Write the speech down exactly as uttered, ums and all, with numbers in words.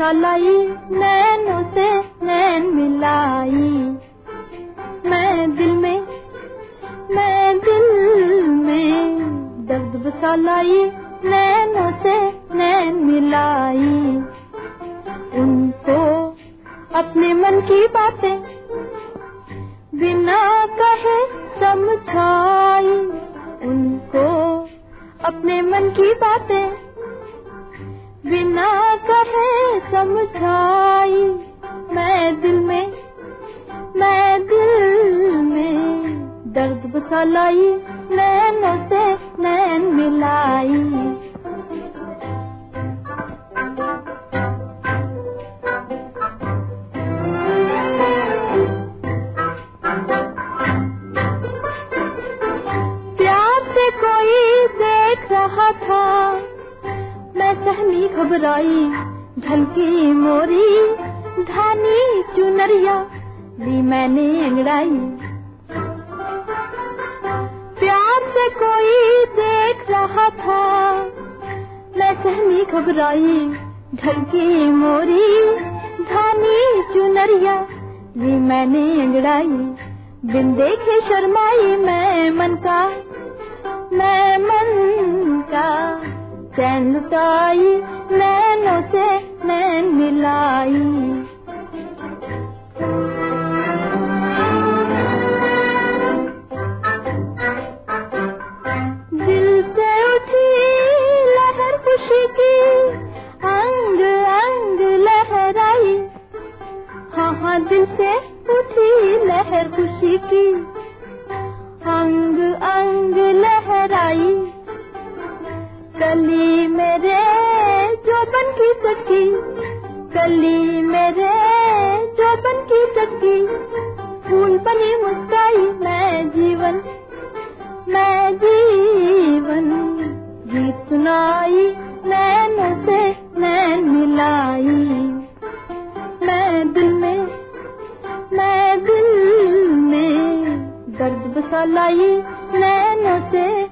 बसा लाई, नैनों से नैन मिलाई। मैं दिल में मैं दिल में दर्द बसा लाई, नैनों से नैन मिलाई। उनको अपने मन की बातें बिना कहे समझाई, उनको अपने मन की बातें बिना कहे समझाई। मैं दिल में मैं दिल में दर्द बसा लाई, नैनों से नैन मिलाई। प्यार से कोई देख रहा था, मैं सहमी घबराई, ढलकी मोरी धानी चुनरिया ली मैंने अंगड़ाई। प्यार से कोई देख रहा था, मैं सहमी घबराई, ढलकी मोरी धानी चुनरिया ली मैंने अंगड़ाई। बिन देखे शर्माई मैं मन का मैं मन का चैन लुटाई, नैनों से नैन मिलाई। दिल से उठी लहर खुशी की, अंग अंग लहराई। हाँ हाँ दिल से उठी लहर खुशी की, अंग अंग लहराई। कली मेरे जोबन की चक्की, कली मेरे जोबन की चक्की, फूल बनी मुस्काई। मैं जीवन मैं जीवन गीत सुनाई, नैनों से नैन मिलाई। मैं दिल में मैं दिल में दर्द बसा लाई, नैनों से